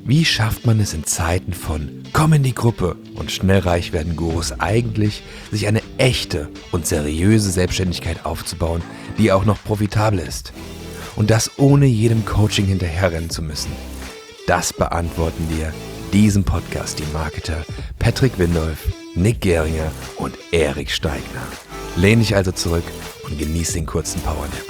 Wie schafft man es in Zeiten von Komm in die Gruppe und schnell reich werden Gurus eigentlich, sich eine echte und seriöse Selbstständigkeit aufzubauen, die auch noch profitabel ist? Und das ohne jedem Coaching hinterherrennen zu müssen. Das beantworten dir diesem Podcast die Marketer Patrick Windolf, Nick Geringer und Erik Steigner. Lehn dich also zurück und genieß den kurzen Powernap.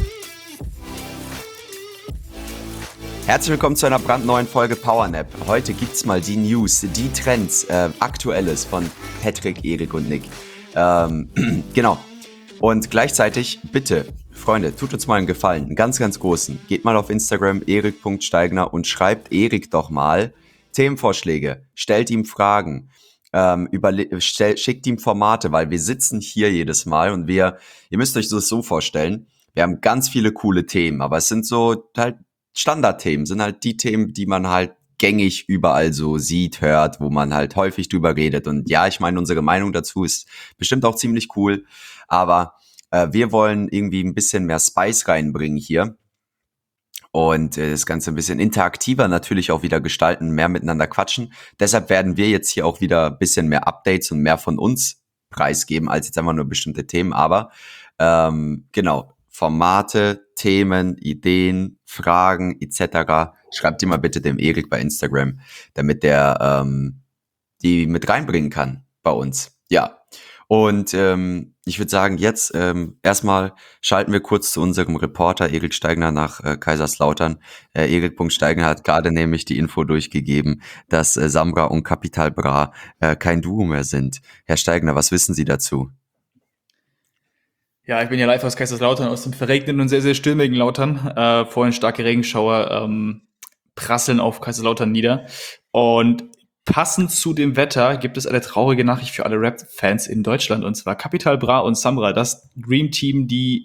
Herzlich willkommen zu einer brandneuen Folge PowerNap. Heute gibt's mal die News, die Trends, Aktuelles von Patrick, Erik und Nick. Genau. Und gleichzeitig, bitte, Freunde, tut uns mal einen Gefallen, einen ganz, ganz großen. Geht mal auf Instagram, erik.steigner und schreibt Erik doch mal Themenvorschläge, stellt ihm Fragen, schickt ihm Formate, weil wir sitzen hier jedes Mal und ihr müsst euch das so vorstellen, wir haben ganz viele coole Themen, aber es sind so halt Standardthemen, sind halt die Themen, die man halt gängig überall so sieht, hört, wo man halt häufig drüber redet. Und ja, ich meine, unsere Meinung dazu ist bestimmt auch ziemlich cool, aber wir wollen irgendwie ein bisschen mehr Spice reinbringen hier und das Ganze ein bisschen interaktiver natürlich auch wieder gestalten, mehr miteinander quatschen. Deshalb werden wir jetzt hier auch wieder ein bisschen mehr Updates und mehr von uns preisgeben, als jetzt einfach nur bestimmte Themen. Aber genau, Formate, Themen, Ideen, Fragen etc. Schreibt die mal bitte dem Erik bei Instagram, damit der die mit reinbringen kann bei uns. Ja. Und ich würde sagen, jetzt erstmal schalten wir kurz zu unserem Reporter Erik Steigner nach Kaiserslautern. Erik.Steigner hat gerade nämlich die Info durchgegeben, dass Samra und Capital Bra kein Duo mehr sind. Herr Steigner, was wissen Sie dazu? Ja, ich bin ja live aus Kaiserslautern, aus dem verregneten und sehr, sehr stürmigen Lautern. Vorhin starke Regenschauer prasseln auf Kaiserslautern nieder. Und passend zu dem Wetter gibt es eine traurige Nachricht für alle Rap-Fans in Deutschland. Und zwar Capital Bra und Samra, das Dream Team, die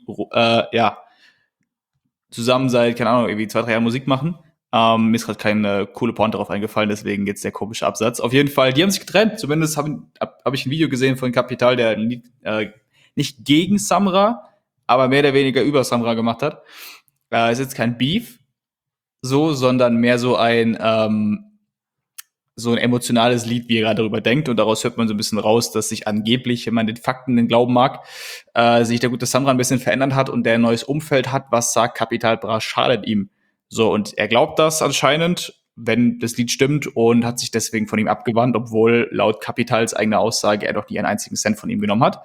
zusammen seit, keine Ahnung, irgendwie 2-3 Jahren Musik machen. Mir ist gerade keine coole Pointe darauf eingefallen, deswegen jetzt der komische Absatz. Auf jeden Fall, die haben sich getrennt. Zumindest hab ich ein Video gesehen von Capital, der nicht gegen Samra, aber mehr oder weniger über Samra gemacht hat. Ist jetzt kein Beef, sondern mehr so ein emotionales Lied, wie er gerade darüber denkt. Und daraus hört man so ein bisschen raus, dass sich angeblich, wenn man den Fakten denn glauben mag, sich der gute Samra ein bisschen verändert hat und der ein neues Umfeld hat, was sagt, Capital Bra schadet ihm. So, und er glaubt das anscheinend, wenn das Lied stimmt, und hat sich deswegen von ihm abgewandt, obwohl laut Capitals eigener Aussage er doch nie einen einzigen Cent von ihm genommen hat.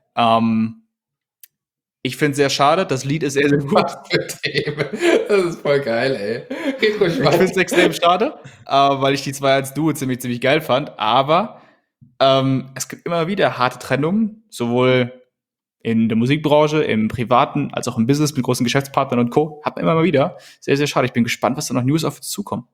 Ich finde es sehr schade, das Lied ist sehr, sehr gut. Das ist voll geil, ey. Ich finde es extrem schade, weil ich die zwei als Duo ziemlich, ziemlich geil fand, aber es gibt immer wieder harte Trennungen, sowohl in der Musikbranche, im Privaten, als auch im Business mit großen Geschäftspartnern und Co. Hat man immer mal wieder. Sehr, sehr schade. Ich bin gespannt, was da noch News auf uns zukommen.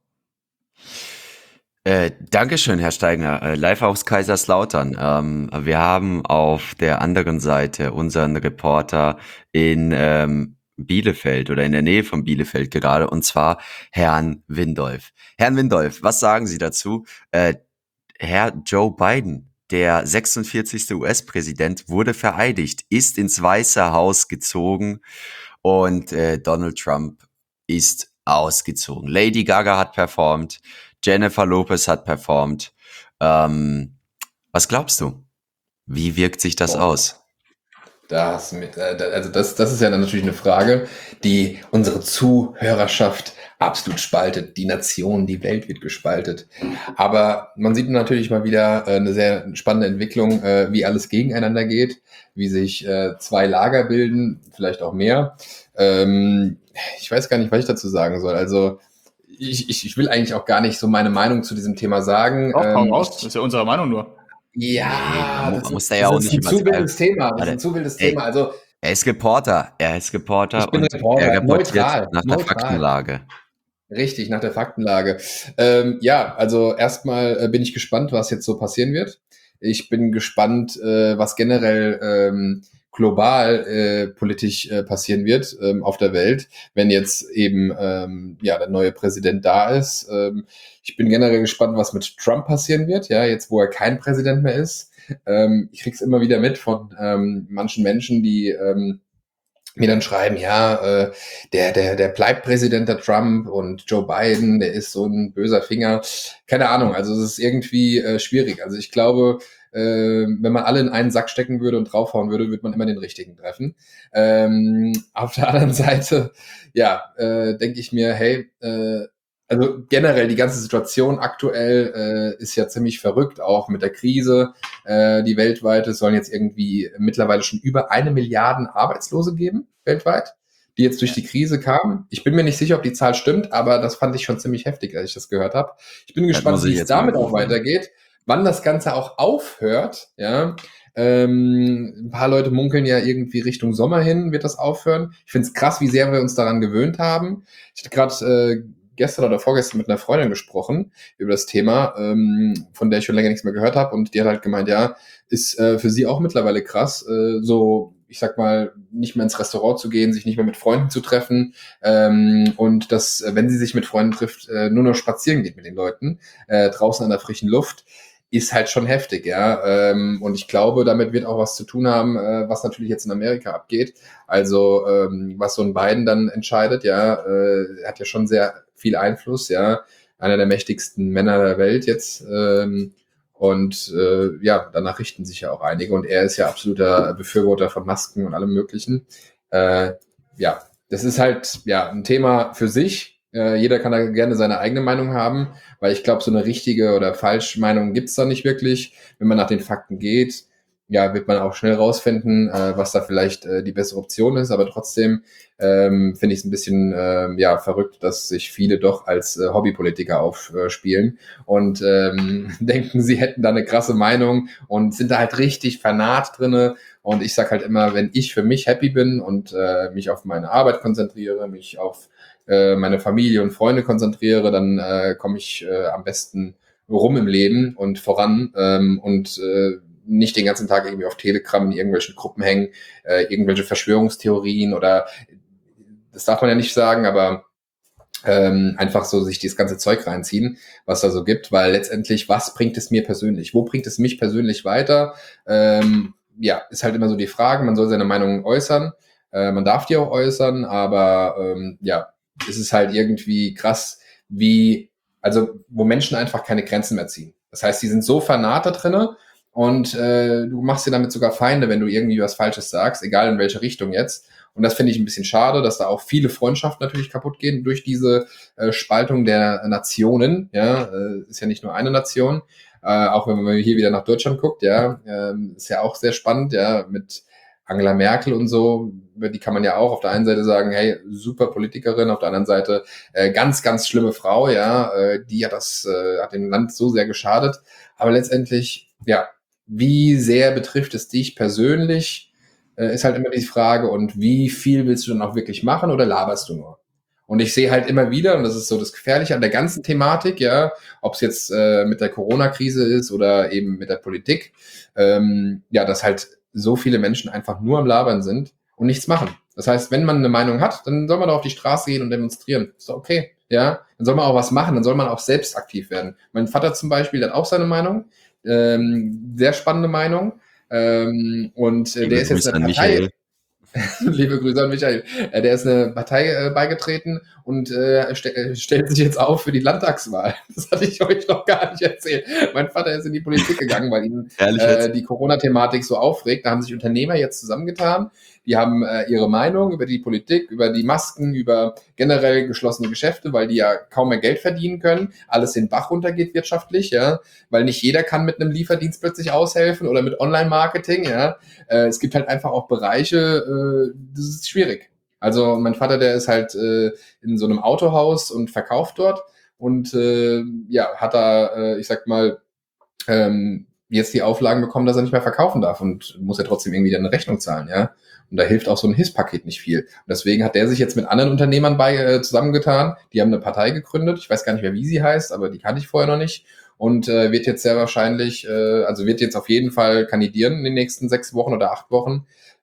Dankeschön, Herr Steigner. Live aus Kaiserslautern. Wir haben auf der anderen Seite unseren Reporter in Bielefeld oder in der Nähe von Bielefeld gerade, und zwar Herrn Windolf. Herrn Windolf, was sagen Sie dazu? Herr Joe Biden, der 46. US-Präsident, wurde vereidigt, ist ins Weiße Haus gezogen und Donald Trump ist ausgezogen. Lady Gaga hat performt, Jennifer Lopez hat performt. Was glaubst du? Wie wirkt sich das aus? Das ist ja dann natürlich eine Frage, die unsere Zuhörerschaft absolut spaltet. Die Nation, die Welt wird gespaltet. Aber man sieht natürlich mal wieder eine sehr spannende Entwicklung, wie alles gegeneinander geht, wie sich zwei Lager bilden, vielleicht auch mehr. Ich weiß gar nicht, was ich dazu sagen soll. Also ich will eigentlich auch gar nicht so meine Meinung zu diesem Thema sagen. Hau raus, das ist ja unsere Meinung nur. Ja, man muss da ja auch nicht ein zu wildes Thema. Das ist ein zu wildes Thema. Also er ist Reporter ich bin und Reporter, er reportiert neutral. der Faktenlage. Richtig, nach der Faktenlage. Ja, also erstmal bin ich gespannt, was jetzt so passieren wird. Ich bin gespannt, was generell global politisch passieren wird auf der Welt, wenn jetzt eben der neue Präsident da ist. Ich bin generell gespannt, was mit Trump passieren wird, ja, jetzt wo er kein Präsident mehr ist. Ich krieg's immer wieder mit von manchen Menschen, die mir dann schreiben, ja, der bleibt Präsident, der Trump, und Joe Biden, der ist so ein böser Finger. Keine Ahnung, also es ist irgendwie schwierig. Also ich glaube, wenn man alle in einen Sack stecken würde und draufhauen würde, würde man immer den richtigen treffen. Auf der anderen Seite, ja, denke ich mir, hey, also generell die ganze Situation aktuell ist ja ziemlich verrückt, auch mit der Krise, die weltweite. Es sollen jetzt irgendwie mittlerweile schon über 1 Milliarde Arbeitslose geben, weltweit, die jetzt durch die Krise kamen. Ich bin mir nicht sicher, ob die Zahl stimmt, aber das fand ich schon ziemlich heftig, als ich das gehört habe. Ich bin gespannt, wie es damit auch weitergeht, wann das Ganze auch aufhört, ja. Ein paar Leute munkeln ja irgendwie Richtung Sommer hin, wird das aufhören. Ich finde es krass, wie sehr wir uns daran gewöhnt haben. Ich hatte gerade gestern oder vorgestern mit einer Freundin gesprochen über das Thema, von der ich schon länger nichts mehr gehört habe, und die hat halt gemeint, ja, ist für sie auch mittlerweile krass, so, ich sag mal, nicht mehr ins Restaurant zu gehen, sich nicht mehr mit Freunden zu treffen, und dass, wenn sie sich mit Freunden trifft, nur noch spazieren geht mit den Leuten, draußen an der frischen Luft. Ist halt schon heftig, ja. Und ich glaube, damit wird auch was zu tun haben, was natürlich jetzt in Amerika abgeht. Also, was so ein Biden dann entscheidet, ja, hat ja schon sehr viel Einfluss, ja. Einer der mächtigsten Männer der Welt jetzt. Ja, danach richten sich ja auch einige. Und er ist ja absoluter Befürworter von Masken und allem Möglichen. Ja, das ist halt ja ein Thema für sich. Jeder kann da gerne seine eigene Meinung haben, weil ich glaube, so eine richtige oder falsche Meinung gibt's da nicht wirklich. Wenn man nach den Fakten geht, ja, wird man auch schnell rausfinden, was da vielleicht die bessere Option ist. Aber trotzdem finde ich es ein bisschen ja, verrückt, dass sich viele doch als Hobbypolitiker aufspielen und denken, sie hätten da eine krasse Meinung und sind da halt richtig fanat drinne. Und ich sag halt immer, wenn ich für mich happy bin und mich auf meine Arbeit konzentriere, mich auf meine Familie und Freunde konzentriere, dann komme ich am besten rum im Leben und voran und nicht den ganzen Tag irgendwie auf Telegram in irgendwelchen Gruppen hängen, irgendwelche Verschwörungstheorien oder, das darf man ja nicht sagen, aber einfach so sich dieses ganze Zeug reinziehen, was da so gibt, weil letztendlich, was bringt es mir persönlich? Wo bringt es mich persönlich weiter? Ja, ist halt immer so die Frage, man soll seine Meinung äußern, man darf die auch äußern, aber ja, es ist halt irgendwie krass, also wo Menschen einfach keine Grenzen mehr ziehen. Das heißt, die sind so fanat da drinne und du machst dir damit sogar Feinde, wenn du irgendwie was Falsches sagst, egal in welche Richtung jetzt. Und das finde ich ein bisschen schade, dass da auch viele Freundschaften natürlich kaputt gehen durch diese Spaltung der Nationen. Ja, ist ja nicht nur eine Nation. Auch wenn man hier wieder nach Deutschland guckt, ja, ist ja auch sehr spannend, ja, mit Angela Merkel und so, über die kann man ja auch auf der einen Seite sagen, hey, super Politikerin, auf der anderen Seite ganz, ganz schlimme Frau, ja, die hat dem Land so sehr geschadet. Aber letztendlich, ja, wie sehr betrifft es dich persönlich, ist halt immer die Frage, und wie viel willst du dann auch wirklich machen oder laberst du nur? Und ich sehe halt immer wieder, und das ist so das Gefährliche an der ganzen Thematik, ja, ob es jetzt mit der Corona-Krise ist oder eben mit der Politik, ja, dass halt so viele Menschen einfach nur am Labern sind und nichts machen. Das heißt, wenn man eine Meinung hat, dann soll man doch auf die Straße gehen und demonstrieren. Ist doch okay, ja. Dann soll man auch was machen, dann soll man auch selbst aktiv werden. Mein Vater zum Beispiel hat auch seine Meinung, sehr spannende Meinung, und der ist jetzt eine Partei. Liebe Grüße an Michael. Der ist eine Partei beigetreten und stellt sich jetzt auf für die Landtagswahl. Das hatte ich euch noch gar nicht erzählt. Mein Vater ist in die Politik gegangen, weil ihn die Corona-Thematik so aufregt. Da haben sich Unternehmer jetzt zusammengetan. Die haben ihre Meinung über die Politik, über die Masken, über generell geschlossene Geschäfte, weil die ja kaum mehr Geld verdienen können, alles den Bach runtergeht wirtschaftlich, ja, weil nicht jeder kann mit einem Lieferdienst plötzlich aushelfen oder mit Online-Marketing, ja. Es gibt halt einfach auch Bereiche, das ist schwierig. Also mein Vater, der ist halt in so einem Autohaus und verkauft dort und ja, hat da, ich sag mal, jetzt die Auflagen bekommen, dass er nicht mehr verkaufen darf und muss ja trotzdem irgendwie eine Rechnung zahlen, ja. Und da hilft auch so ein Hilfspaket nicht viel. Und deswegen hat der sich jetzt mit anderen Unternehmern zusammengetan. Die haben eine Partei gegründet. Ich weiß gar nicht mehr, wie sie heißt, aber die kannte ich vorher noch nicht. Und wird jetzt sehr wahrscheinlich, also wird jetzt auf jeden Fall kandidieren in den nächsten 6 Wochen oder 8 Wochen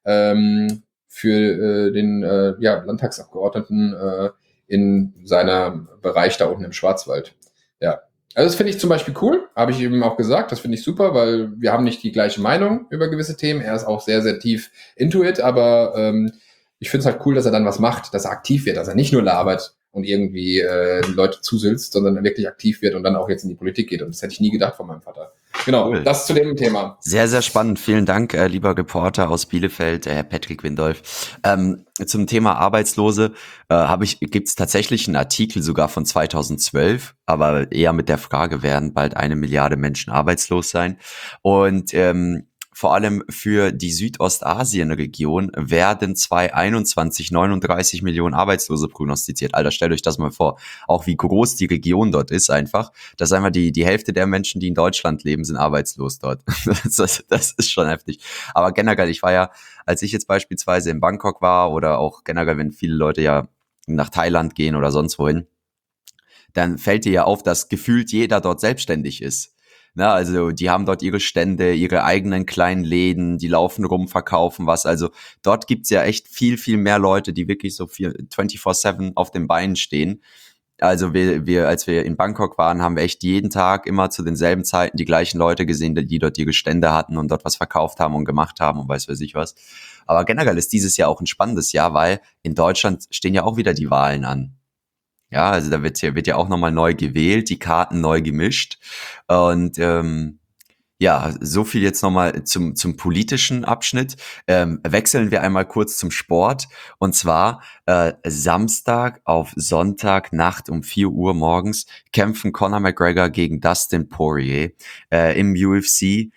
für den ja, Landtagsabgeordneten in seiner Bereich da unten im Schwarzwald. Ja. Also das finde ich zum Beispiel cool, habe ich eben auch gesagt, das finde ich super, weil wir haben nicht die gleiche Meinung über gewisse Themen. Er ist auch sehr, sehr tief into it, aber ich ich finde es halt cool, dass er dann was macht, dass er aktiv wird, dass er nicht nur labert und irgendwie Leute zusülzt, sondern wirklich aktiv wird und dann auch jetzt in die Politik geht. Und das hätte ich nie gedacht von meinem Vater. Genau, Cool. das zu dem Thema. Sehr, sehr spannend. Vielen Dank, lieber Reporter aus Bielefeld, Herr Patrick Windolf. Zum Thema Arbeitslose gibt es tatsächlich einen Artikel sogar von 2012, aber eher mit der Frage, werden bald 1 Milliarde Menschen arbeitslos sein? Und vor allem für die Südostasien-Region werden 2021 39 Millionen Arbeitslose prognostiziert. Alter, stellt euch das mal vor. Auch wie groß die Region dort ist einfach. Das ist einfach die Hälfte der Menschen, die in Deutschland leben, sind arbeitslos dort. Das ist schon heftig. Aber generell, ich war ja, als ich jetzt beispielsweise in Bangkok war oder auch generell, wenn viele Leute ja nach Thailand gehen oder sonst wohin, dann fällt dir ja auf, dass gefühlt jeder dort selbstständig ist. Na, also die haben dort ihre Stände, ihre eigenen kleinen Läden, die laufen rum, verkaufen was. Also dort gibt's ja echt viel, viel mehr Leute, die wirklich so 24/7 auf den Beinen stehen. Also als wir in Bangkok waren, haben wir echt jeden Tag immer zu denselben Zeiten die gleichen Leute gesehen, die dort ihre Stände hatten und dort was verkauft haben und gemacht haben und weiß ich was. Aber generell ist dieses Jahr auch ein spannendes Jahr, weil in Deutschland stehen ja auch wieder die Wahlen an. Ja, also da wird ja auch nochmal neu gewählt, die Karten neu gemischt. Und ja, so viel jetzt nochmal zum politischen Abschnitt. Wechseln wir einmal kurz zum Sport. Und zwar Samstag auf Sonntag Nacht um 4 Uhr morgens kämpfen Conor McGregor gegen Dustin Poirier im UFC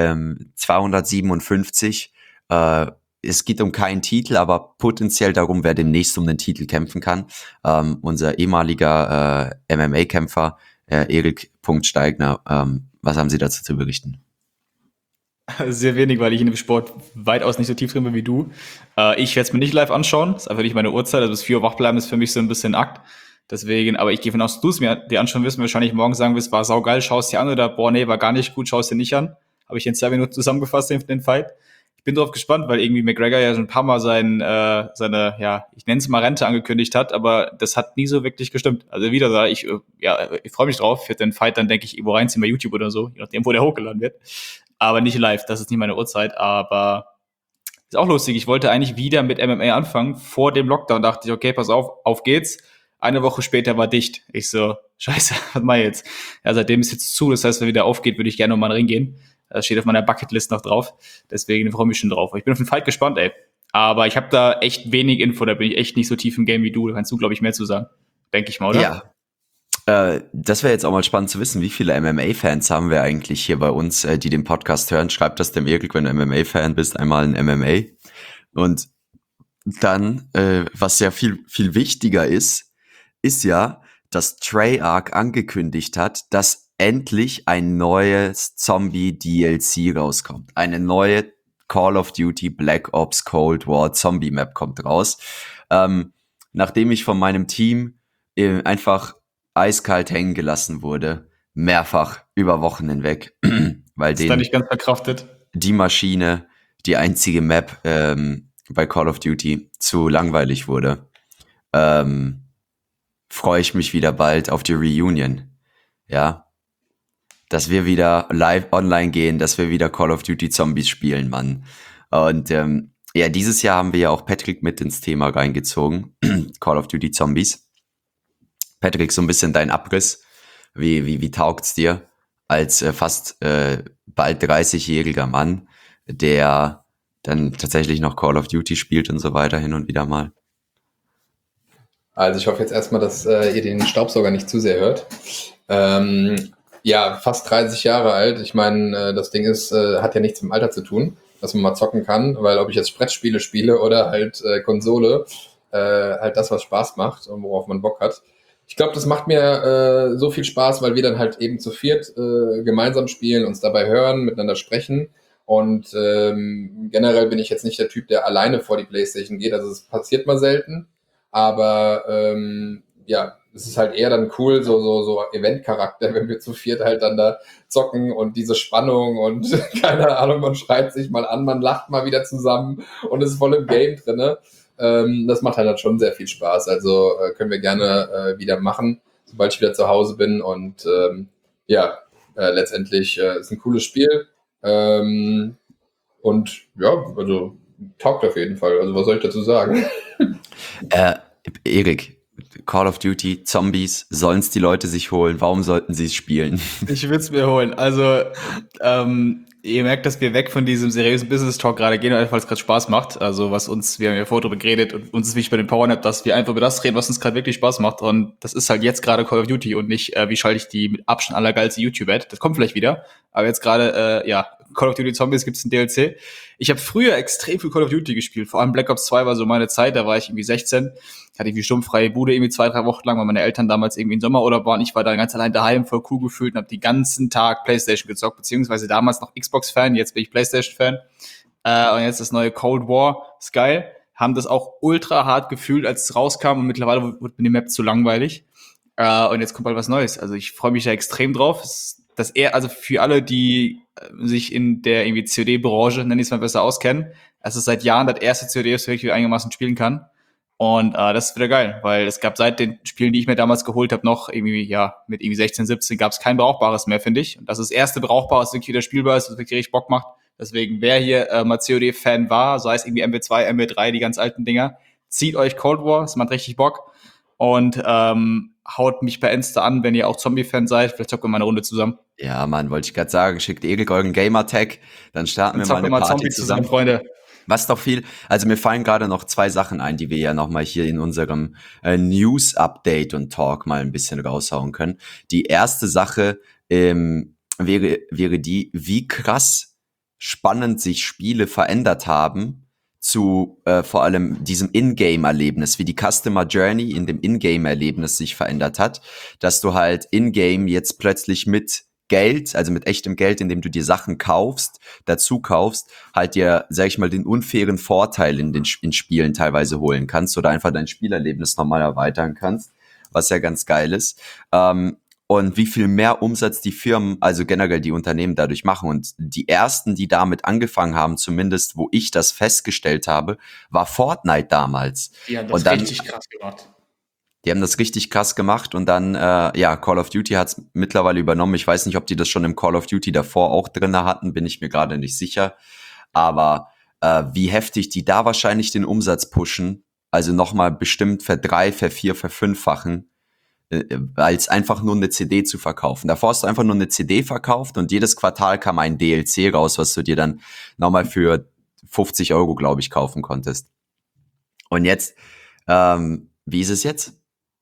257. Es geht um keinen Titel, aber potenziell darum, wer demnächst um den Titel kämpfen kann. Unser ehemaliger MMA-Kämpfer, Erik Steigner, was haben Sie dazu zu berichten? Sehr wenig, weil ich in dem Sport weitaus nicht so tief drin bin wie du. Ich werde es mir nicht live anschauen. Das ist einfach nicht meine Uhrzeit. Also bis 4 Uhr wach bleiben ist für mich so ein bisschen Akt. Deswegen, aber ich gehe von aus, dass du es dir anschauen wirst, mir wahrscheinlich morgen sagen wirst, war saugeil, schau es dir an, oder boah, nee, war gar nicht gut, schau es dir nicht an. Habe ich in 2 Minuten zusammengefasst, den Fight. Ich bin drauf gespannt, weil irgendwie McGregor ja schon ein paar Mal seine, ja, ich nenne es mal Rente angekündigt hat, aber das hat nie so wirklich gestimmt. Also wieder da, ich freue mich drauf. Für den Fight dann denke ich, irgendwo reinziehen bei YouTube oder so, je nachdem, wo der hochgeladen wird. Aber nicht live, das ist nicht meine Uhrzeit, aber ist auch lustig. Ich wollte eigentlich wieder mit MMA anfangen. Vor dem Lockdown dachte ich, okay, pass auf geht's. 1 Woche später war dicht. Ich so, scheiße, was mach ich jetzt? Ja, seitdem ist jetzt zu. Das heißt, wenn wieder aufgeht, würde ich gerne nochmal in den Ring gehen. Das steht auf meiner Bucketlist noch drauf. Deswegen freue ich mich schon drauf. Ich bin auf den Fight gespannt, ey. Aber ich habe da echt wenig Info. Da bin ich echt nicht so tief im Game wie du. Da kannst du, glaube ich, mehr zu sagen. Denke ich mal, oder? Ja. Das wäre jetzt auch mal spannend zu wissen, wie viele MMA-Fans haben wir eigentlich hier bei uns, die den Podcast hören. Schreib das dem Erik, wenn du MMA-Fan bist, einmal ein MMA. Und dann, was ja viel, viel wichtiger ist ja, dass Treyarch angekündigt hat, dass endlich ein neues Zombie-DLC rauskommt. Eine neue Call of Duty Black Ops Cold War Zombie Map kommt raus. Nachdem ich von meinem Team einfach eiskalt hängen gelassen wurde, mehrfach über Wochen hinweg, weil Ist da nicht ganz verkraftet. die Maschine, die einzige Map bei Call of Duty zu langweilig wurde, freue ich mich wieder bald auf die Reunion. Ja, dass wir wieder live online gehen, dass wir wieder Call of Duty Zombies spielen, Mann. Und ja, dieses Jahr haben wir ja auch Patrick mit ins Thema reingezogen, Call of Duty Zombies. Patrick, so ein bisschen dein Abriss. Wie taugt's dir als fast bald 30-jähriger Mann, der dann tatsächlich noch Call of Duty spielt und so weiter hin und wieder mal? Also ich hoffe jetzt erstmal, dass ihr den Staubsauger nicht zu sehr hört. Ja, fast 30 Jahre alt. Ich meine, das Ding hat ja nichts mit dem Alter zu tun, dass man mal zocken kann, weil ob ich jetzt Brettspiele spiele oder halt Konsole, halt das, was Spaß macht und worauf man Bock hat. Ich glaube, das macht mir so viel Spaß, weil wir dann halt eben zu viert gemeinsam spielen, uns dabei hören, miteinander sprechen. Und generell bin ich jetzt nicht der Typ, der alleine vor die PlayStation geht. Also es passiert mal selten. Aber ja, es ist halt eher dann cool, so Event-Charakter, wenn wir zu viert halt dann da zocken und diese Spannung und keine Ahnung, man schreit sich mal an, man lacht mal wieder zusammen und ist voll im Game drinne. Das macht halt schon sehr viel Spaß. Also können wir gerne wieder machen, sobald ich wieder zu Hause bin. Und ja, letztendlich ist ein cooles Spiel. Und ja, also taugt auf jeden Fall. Also was soll ich dazu sagen? Erik, Call of Duty, Zombies, sollen es die Leute sich holen? Warum sollten sie es spielen? Ich würde es mir holen. Also, ihr merkt, dass wir weg von diesem seriösen Business-Talk gerade gehen, einfach weil es gerade Spaß macht. Also, wir haben ja vorher drüber geredet und uns ist wichtig bei dem PowerNap, dass wir einfach über das reden, was uns gerade wirklich Spaß macht. Und das ist halt jetzt gerade Call of Duty und nicht, wie schalte ich die mit Abstand allergeilste YouTube-Ad. Das kommt vielleicht wieder. Aber jetzt gerade, Call of Duty Zombies gibt's ein DLC. Ich habe früher extrem viel Call of Duty gespielt. Vor allem Black Ops 2 war so meine Zeit. Da war ich irgendwie 16. Hatte irgendwie sturmfreie Bude irgendwie 2-3 Wochen lang, weil meine Eltern damals irgendwie in Sommerurlaub waren. Ich war da ganz allein daheim, voll cool gefühlt und habe die ganzen Tag PlayStation gezockt, beziehungsweise damals noch Xbox-Fan, jetzt bin ich PlayStation-Fan. Und jetzt das neue Cold War, ist geil. Haben das auch ultra hart gefühlt, als es rauskam und mittlerweile wurde mir die Map zu langweilig. Und jetzt kommt bald was Neues. Also ich freue mich da extrem drauf. Also für alle, die sich in der irgendwie COD-Branche, nenne ich es mal besser, auskennen, es ist seit Jahren das erste COD, das ich einigermaßen spielen kann. Und das ist wieder geil, weil es gab seit den Spielen, die ich mir damals geholt habe, noch irgendwie, mit irgendwie 16, 17 gab es kein Brauchbares mehr, finde ich. Und das ist das erste Brauchbare, das wirklich wieder spielbar ist, das wirklich richtig Bock macht. Deswegen, wer hier mal COD-Fan war, sei es irgendwie MW2, MW3, die ganz alten Dinger, zieht euch Cold War, es macht richtig Bock. Und haut mich bei Insta an, wenn ihr auch Zombie-Fan seid. Vielleicht zocken wir mal eine Runde zusammen. Ja, Mann, wollte ich gerade sagen, schickt Erik euren Gamer-Tag, dann starten wir mal eine Party Zombie zusammen, Freunde. Was doch viel, also mir fallen gerade noch 2 Sachen ein, die wir ja nochmal hier in unserem News-Update und Talk mal ein bisschen raushauen können. Die erste Sache wäre die, wie krass spannend sich Spiele verändert haben zu vor allem diesem Ingame-Erlebnis, wie die Customer Journey in dem Ingame-Erlebnis sich verändert hat, dass du halt Ingame jetzt plötzlich mit Geld, also mit echtem Geld, indem du dir Sachen dazu kaufst, halt dir, sag ich mal, den unfairen Vorteil in Spielen teilweise holen kannst oder einfach dein Spielerlebnis nochmal erweitern kannst, was ja ganz geil ist. Und wie viel mehr Umsatz die Firmen, also generell die Unternehmen dadurch machen. Und die ersten, die damit angefangen haben, zumindest wo ich das festgestellt habe, war Fortnite damals. Die haben das richtig krass gemacht. Die haben das richtig krass gemacht und dann, Call of Duty hat es mittlerweile übernommen. Ich weiß nicht, ob die das schon im Call of Duty davor auch drinne hatten, bin ich mir gerade nicht sicher. Aber wie heftig die da wahrscheinlich den Umsatz pushen, also nochmal bestimmt verfünffachen, als einfach nur eine CD zu verkaufen. Davor hast du einfach nur eine CD verkauft und jedes Quartal kam ein DLC raus, was du dir dann nochmal für 50 €, glaube ich, kaufen konntest. Und jetzt, wie ist es jetzt?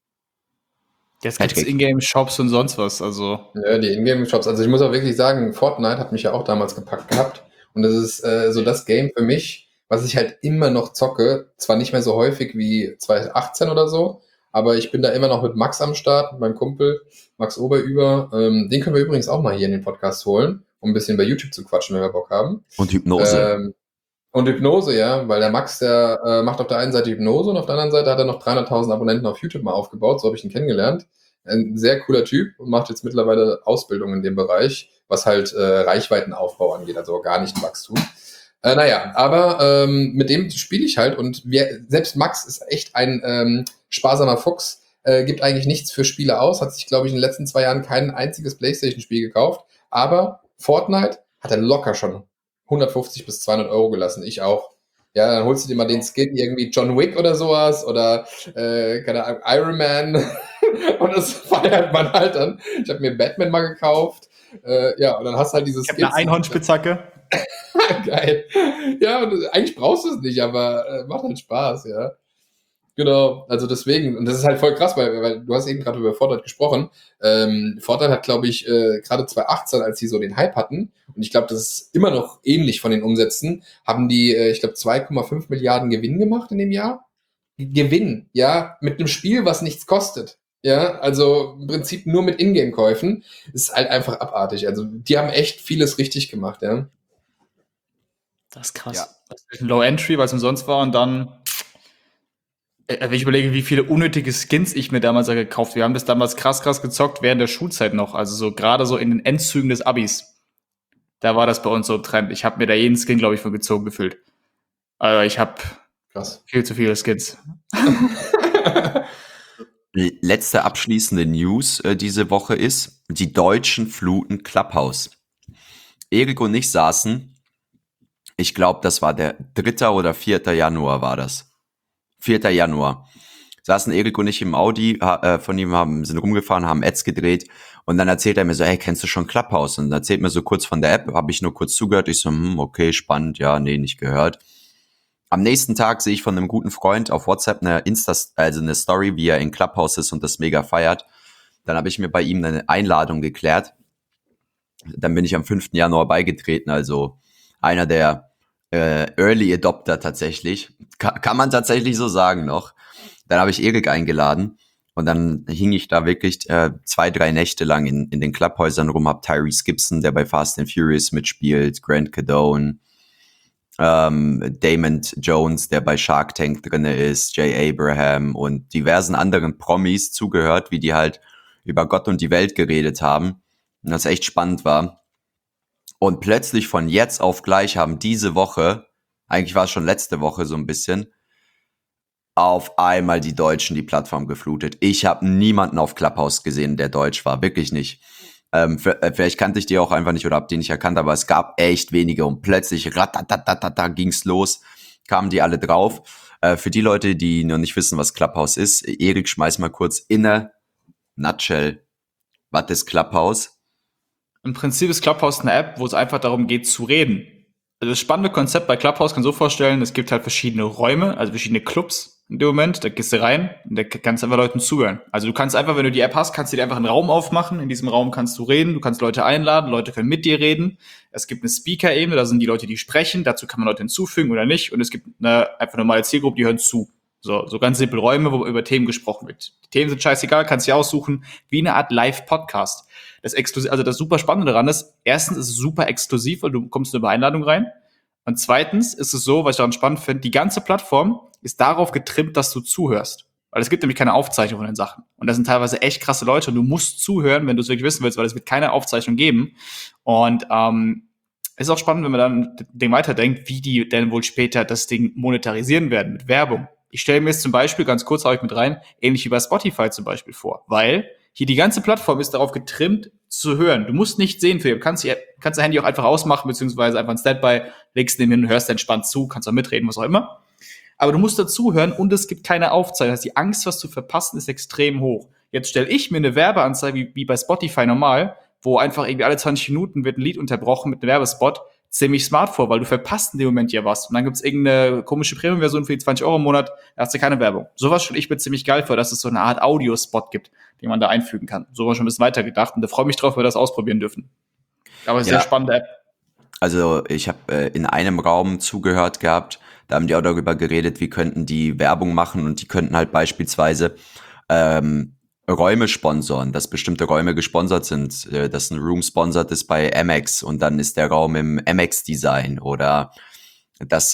Jetzt gibt's Ingame-Shops und sonst was, also. Ja, die Ingame-Shops. Also ich muss auch wirklich sagen, Fortnite hat mich ja auch damals gepackt gehabt. Und das ist so das Game für mich, was ich halt immer noch zocke. Zwar nicht mehr so häufig wie 2018 oder so, aber ich bin da immer noch mit Max am Start, mit meinem Kumpel, Max Oberüber. Den können wir übrigens auch mal hier in den Podcast holen, um ein bisschen bei YouTube zu quatschen, wenn wir Bock haben. Und Hypnose. Und Hypnose, ja, weil der Max, der macht auf der einen Seite Hypnose und auf der anderen Seite hat er noch 300.000 Abonnenten auf YouTube mal aufgebaut, so habe ich ihn kennengelernt. Ein sehr cooler Typ und macht jetzt mittlerweile Ausbildung in dem Bereich, was halt Reichweitenaufbau angeht, also Organischenwachstum. Aber mit dem spiele ich halt und selbst Max ist echt ein sparsamer Fuchs, gibt eigentlich nichts für Spiele aus, hat sich, glaube ich, in den letzten 2 Jahren kein einziges PlayStation-Spiel gekauft, aber Fortnite hat er locker schon 150 bis 200 € gelassen, ich auch. Ja, dann holst du dir mal den Skin, irgendwie John Wick oder sowas oder, keine Ahnung, Iron Man und das feiert man halt dann. Ich habe mir Batman mal gekauft, und dann hast du halt dieses Skins. Ich habe eine Einhornspitzhacke. Geil. Ja, eigentlich brauchst du es nicht, aber macht halt Spaß, ja. Genau, also deswegen, und das ist halt voll krass, weil du hast eben gerade über Fortnite gesprochen. Fortnite hat, glaube ich, gerade 2018, als die so den Hype hatten, und ich glaube, das ist immer noch ähnlich von den Umsätzen, haben die, ich glaube, 2,5 Milliarden Gewinn gemacht in dem Jahr. Gewinn, ja, mit einem Spiel, was nichts kostet. Ja, also im Prinzip nur mit Ingame-Käufen. Ist halt einfach abartig. Also die haben echt vieles richtig gemacht, ja. Das ist krass. Ja. Das ist ein Low Entry, weil es umsonst war und dann, wenn ich überlege, wie viele unnötige Skins ich mir damals gekauft habe. Wir haben das damals krass gezockt während der Schulzeit noch. Also so gerade so in den Endzügen des Abis. Da war das bei uns so ein Trend. Ich habe mir da jeden Skin, glaube ich, von gezogen gefühlt. Also ich habe viel zu viele Skins. Letzte abschließende News diese Woche ist, die Deutschen fluten Clubhouse. Erik und ich saßen Ich glaube, das war der 3. oder 4. Januar war das. 4. Januar. Saßen Erik und ich im Audi von ihm, sind rumgefahren, haben Ads gedreht und dann erzählt er mir so, hey, kennst du schon Clubhouse? Und erzählt mir so kurz von der App, habe ich nur kurz zugehört. Ich so, okay, spannend, ja, nee, nicht gehört. Am nächsten Tag sehe ich von einem guten Freund auf WhatsApp eine Story, wie er in Clubhouse ist und das mega feiert. Dann habe ich mir bei ihm eine Einladung geklärt. Dann bin ich am 5. Januar beigetreten, also einer der Early Adopter tatsächlich. Kann man tatsächlich so sagen noch. Dann habe ich Erik eingeladen und dann hing ich da wirklich 2-3 Nächte lang in den Clubhäusern rum, hab Tyrese Gibson, der bei Fast and Furious mitspielt, Grant Cardone, Damon Jones, der bei Shark Tank drinne ist, Jay Abraham und diversen anderen Promis zugehört, wie die halt über Gott und die Welt geredet haben. Und das echt spannend war. Und plötzlich von jetzt auf gleich haben diese Woche, eigentlich war es schon letzte Woche so ein bisschen, auf einmal die Deutschen die Plattform geflutet. Ich habe niemanden auf Clubhouse gesehen, der deutsch war. Wirklich nicht. Vielleicht kannte ich die auch einfach nicht oder hab die nicht erkannt, aber es gab echt wenige und plötzlich ging's los, kamen die alle drauf. Für die Leute, die noch nicht wissen, was Clubhouse ist, Erik, schmeiß mal kurz in a nutshell. Was ist Clubhouse? Im Prinzip ist Clubhouse eine App, wo es einfach darum geht, zu reden. Also das spannende Konzept bei Clubhouse kann so vorstellen, es gibt halt verschiedene Räume, also verschiedene Clubs in dem Moment, da gehst du rein und da kannst du einfach Leuten zuhören. Also du kannst einfach, wenn du die App hast, kannst du dir einfach einen Raum aufmachen, in diesem Raum kannst du reden, du kannst Leute einladen, Leute können mit dir reden. Es gibt eine Speaker-Ebene, da sind die Leute, die sprechen, dazu kann man Leute hinzufügen oder nicht und es gibt eine einfach normale Zielgruppe, die hören zu. So ganz simpel Räume, wo über Themen gesprochen wird. Die Themen sind scheißegal, kannst du dir aussuchen, wie eine Art Live-Podcast. Das super Spannende daran ist, erstens ist es super exklusiv, weil du kommst über Einladung rein. Und zweitens ist es so, was ich daran spannend finde, die ganze Plattform ist darauf getrimmt, dass du zuhörst. Weil es gibt nämlich keine Aufzeichnung von den Sachen. Und das sind teilweise echt krasse Leute und du musst zuhören, wenn du es wirklich wissen willst, weil es wird keine Aufzeichnung geben. Und ist auch spannend, wenn man dann Ding weiterdenkt, wie die denn wohl später das Ding monetarisieren werden mit Werbung. Ich stelle mir jetzt zum Beispiel, ganz kurz hau ich mit rein, ähnlich wie bei Spotify zum Beispiel vor. Weil hier die ganze Plattform ist darauf getrimmt, zu hören. Du musst nicht sehen, du kannst dein Handy auch einfach ausmachen, beziehungsweise einfach ein Standby, legst den hin, hörst entspannt zu, kannst auch mitreden, was auch immer. Aber du musst dazuhören und es gibt keine Aufzeichnung. Das heißt, die Angst, was zu verpassen, ist extrem hoch. Jetzt stelle ich mir eine Werbeanzeige wie bei Spotify normal, wo einfach irgendwie alle 20 Minuten wird ein Lied unterbrochen mit einem Werbespot, ziemlich smart vor, weil du verpasst in dem Moment ja was. Und dann gibt's irgendeine komische Premium-Version für die 20 € im Monat, da hast du keine Werbung. Sowas stelle ich mir ziemlich geil vor, dass es so eine Art Audiospot gibt, den man da einfügen kann. So war schon ein bisschen weitergedacht und da freue ich mich drauf, wenn wir das ausprobieren dürfen. Aber es ist eine sehr spannende App. Also ich habe in einem Raum zugehört gehabt, da haben die auch darüber geredet, wie könnten die Werbung machen und die könnten halt beispielsweise Räume sponsoren, dass bestimmte Räume gesponsert sind, dass ein Room sponsert ist bei Amex und dann ist der Raum im Amex-Design oder dass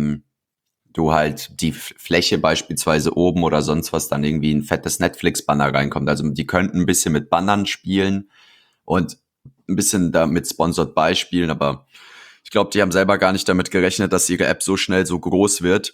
du halt die Fläche beispielsweise oben oder sonst was dann irgendwie ein fettes Netflix-Banner reinkommt. Also die könnten ein bisschen mit Bannern spielen und ein bisschen damit Sponsored by spielen, aber ich glaube, die haben selber gar nicht damit gerechnet, dass ihre App so schnell so groß wird.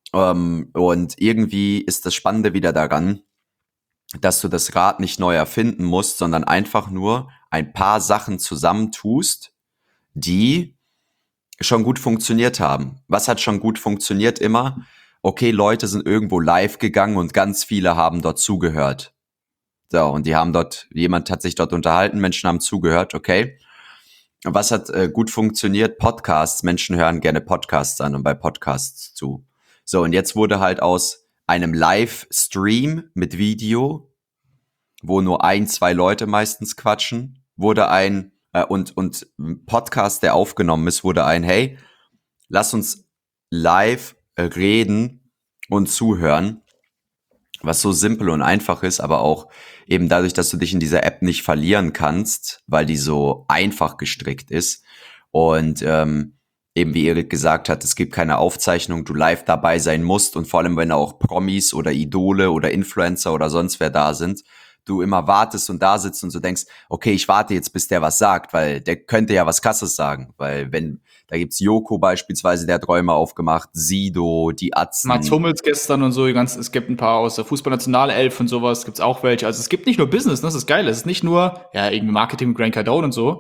Und irgendwie ist das Spannende wieder daran, dass du das Rad nicht neu erfinden musst, sondern einfach nur ein paar Sachen zusammentust, die schon gut funktioniert haben. Was hat schon gut funktioniert immer? Okay, Leute sind irgendwo live gegangen und ganz viele haben dort zugehört. So, und jemand hat sich dort unterhalten, Menschen haben zugehört, okay. Was hat gut funktioniert? Podcasts. Menschen hören gerne Podcasts an und bei Podcasts zu. So, und jetzt wurde halt aus einem Livestream mit Video, wo nur 1-2 Leute meistens quatschen, wurde ein und Podcast, der aufgenommen ist, wurde ein, hey, lass uns live reden und zuhören, was so simpel und einfach ist, aber auch eben dadurch, dass du dich in dieser App nicht verlieren kannst, weil die so einfach gestrickt ist und eben wie Erik gesagt hat, es gibt keine Aufzeichnung, du live dabei sein musst und vor allem, wenn auch Promis oder Idole oder Influencer oder sonst wer da sind, du immer wartest und da sitzt und so denkst, okay, ich warte jetzt, bis der was sagt, weil der könnte ja was Krasses sagen, weil da gibt's Joko beispielsweise, der hat Räume aufgemacht, Sido, die Atzen. Mats Hummels gestern und so, es gibt ein paar aus der Fußballnationalelf und sowas, gibt's auch welche. Also es gibt nicht nur Business, ne? Das ist geil. Es ist nicht nur, ja, irgendwie Marketing mit Grant Cardone und so.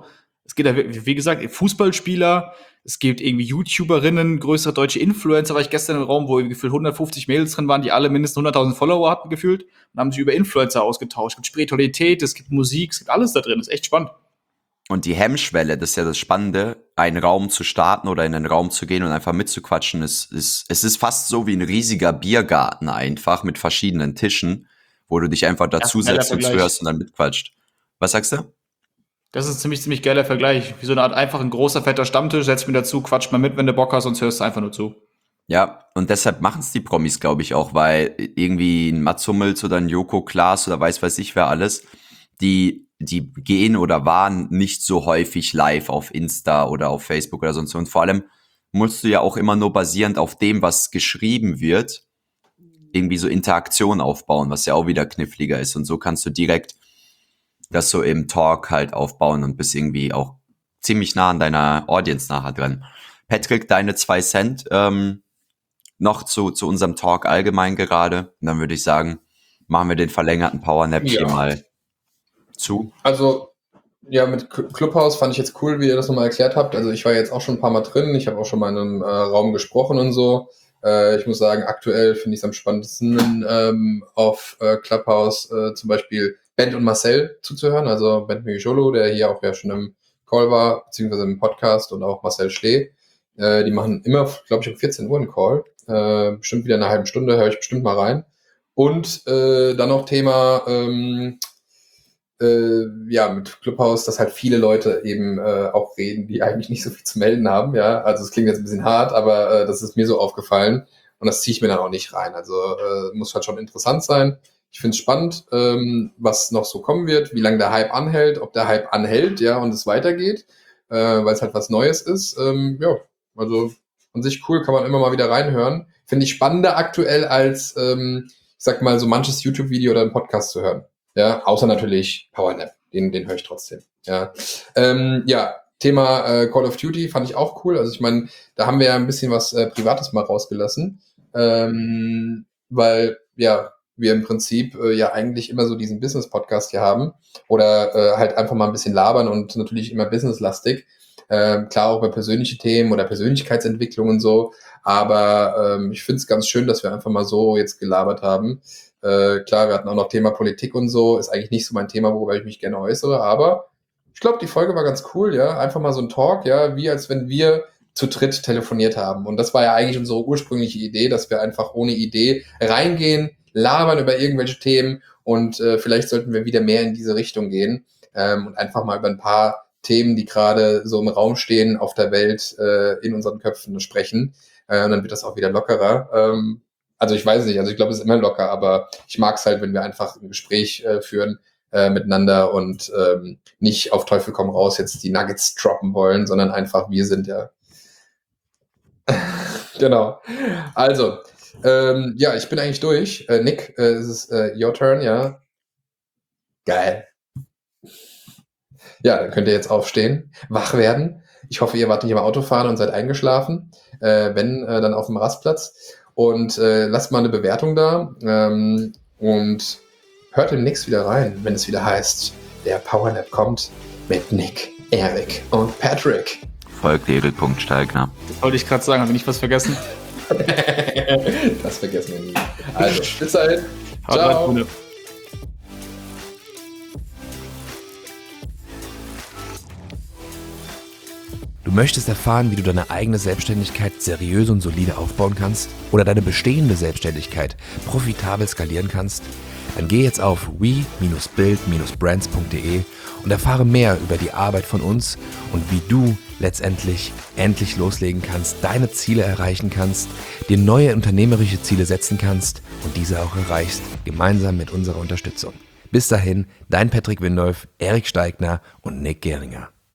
Es geht ja, wie gesagt, Fußballspieler, es gibt irgendwie YouTuberinnen, größere deutsche Influencer, war ich gestern im Raum, wo gefühlt 150 Mädels drin waren, die alle mindestens 100.000 Follower hatten gefühlt und haben sich über Influencer ausgetauscht. Es gibt Spiritualität, es gibt Musik, es gibt alles da drin, das ist echt spannend. Und die Hemmschwelle, das ist ja das Spannende, einen Raum zu starten oder in einen Raum zu gehen und einfach mitzuquatschen, es ist fast so wie ein riesiger Biergarten einfach mit verschiedenen Tischen, wo du dich einfach dazusetzt und zuhörst und dann mitquatscht. Was sagst du? Das ist ein ziemlich geiler Vergleich. Wie so eine Art einfach ein großer, fetter Stammtisch, setz mir dazu, quatsch mal mit, wenn du Bock hast, sonst hörst du einfach nur zu. Ja, und deshalb machen es die Promis, glaube ich, auch, weil irgendwie ein Mats Hummels oder ein Joko Klaas oder weiß ich wer alles, die gehen oder waren nicht so häufig live auf Insta oder auf Facebook oder sonst. Und vor allem musst du ja auch immer nur basierend auf dem, was geschrieben wird, irgendwie so Interaktion aufbauen, was ja auch wieder kniffliger ist. Und so kannst du direkt das so im Talk halt aufbauen und bist irgendwie auch ziemlich nah an deiner Audience nachher dran. Patrick, deine 2 Cent noch zu unserem Talk allgemein gerade. Und dann würde ich sagen, machen wir den verlängerten Powernap hier mal zu. Also, ja, mit Clubhouse fand ich jetzt cool, wie ihr das nochmal erklärt habt. Also ich war jetzt auch schon ein paar Mal drin. Ich habe auch schon mal in einem Raum gesprochen und so. Ich muss sagen, aktuell finde ich es am spannendsten auf Clubhouse zum Beispiel Bent und Marcel zuzuhören. Also Bent Migjolo, der hier auch ja schon im Call war, beziehungsweise im Podcast, und auch Marcel Schlee. Die machen immer, glaube ich, um 14 Uhr einen Call. Bestimmt wieder eine halbe Stunde, höre ich bestimmt mal rein. Und dann noch Thema mit Clubhouse, dass halt viele Leute eben auch reden, die eigentlich nicht so viel zu melden haben, ja. Also es klingt jetzt ein bisschen hart, aber das ist mir so aufgefallen und das ziehe ich mir dann auch nicht rein. Also muss halt schon interessant sein. Ich finde es spannend, was noch so kommen wird, wie lange der Hype anhält, ob der Hype anhält, ja, und es weitergeht, weil es halt was Neues ist. Also an sich cool, kann man immer mal wieder reinhören. Finde ich spannender aktuell als, ich sag mal, so manches YouTube-Video oder einen Podcast zu hören. Ja, außer natürlich Powernap, den höre ich trotzdem. Ja, Thema Call of Duty fand ich auch cool. Also ich meine, da haben wir ja ein bisschen was Privates mal rausgelassen, weil ja wir im Prinzip ja eigentlich immer so diesen Business-Podcast hier haben oder halt einfach mal ein bisschen labern und natürlich immer businesslastig. Klar auch über persönliche Themen oder Persönlichkeitsentwicklung und so, aber ich finde es ganz schön, dass wir einfach mal so jetzt gelabert haben. Klar, wir hatten auch noch Thema Politik und so, ist eigentlich nicht so mein Thema, worüber ich mich gerne äußere, aber ich glaube, die Folge war ganz cool, ja, einfach mal so ein Talk, ja, wie als wenn wir zu dritt telefoniert haben. Und das war ja eigentlich unsere ursprüngliche Idee, dass wir einfach ohne Idee reingehen, labern über irgendwelche Themen und vielleicht sollten wir wieder mehr in diese Richtung gehen und einfach mal über ein paar Themen, die gerade so im Raum stehen auf der Welt, in unseren Köpfen sprechen. Und dann wird das auch wieder lockerer. Also ich weiß nicht, also ich glaube, es ist immer locker, aber ich mag es halt, wenn wir einfach ein Gespräch führen miteinander und nicht auf Teufel komm raus jetzt die Nuggets droppen wollen, sondern einfach wir sind ja. Genau. Also, ich bin eigentlich durch. Nick, es ist your turn, ja. Geil. Ja, dann könnt ihr jetzt aufstehen, wach werden. Ich hoffe, ihr wart nicht im Auto fahren und seid eingeschlafen. Wenn, dann auf dem Rastplatz. Und lasst mal eine Bewertung da. Und hört demnächst wieder rein, wenn es wieder heißt, der Powernap kommt mit Nick, Erik und Patrick. Folgt Erik.Steigner. Das wollte ich gerade sagen, habe ich nicht was vergessen? Das vergessen wir nie. Also, bis dahin. Ciao. Du möchtest erfahren, wie du deine eigene Selbstständigkeit seriös und solide aufbauen kannst oder deine bestehende Selbstständigkeit profitabel skalieren kannst? Dann geh jetzt auf we-build-brands.de und erfahre mehr über die Arbeit von uns und wie du letztendlich endlich loslegen kannst, deine Ziele erreichen kannst, dir neue unternehmerische Ziele setzen kannst und diese auch erreichst, gemeinsam mit unserer Unterstützung. Bis dahin, dein Patrick Windolf, Erik Steigner und Nick Geringer.